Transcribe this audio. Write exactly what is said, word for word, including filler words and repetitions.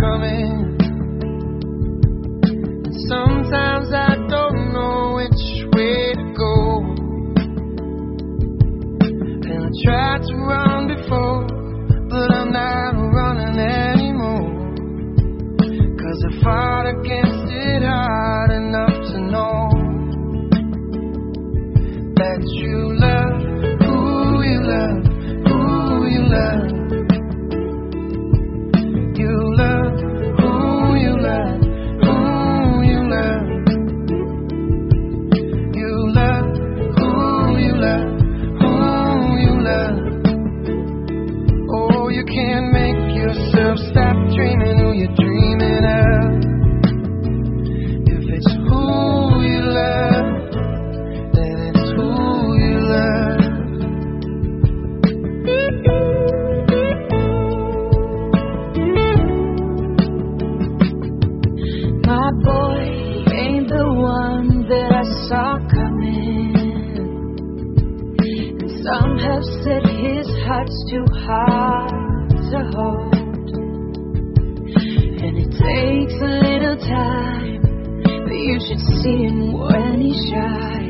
coming. And sometimes I don't know which way to go. And I tried to run before, but I'm not running anymore. 'Cause I fought against it hard enough to know that you love who you love, who you love. You love who you love, who you love. You love who you love, who you love. Oh, you can't make yourself stop dreaming who you're dreaming of. If it's who you love, then it's who you love. My boy ain't the one that I saw coming. And some have said his heart's too hard to hold. And it takes a little time, but you should see him when he shines.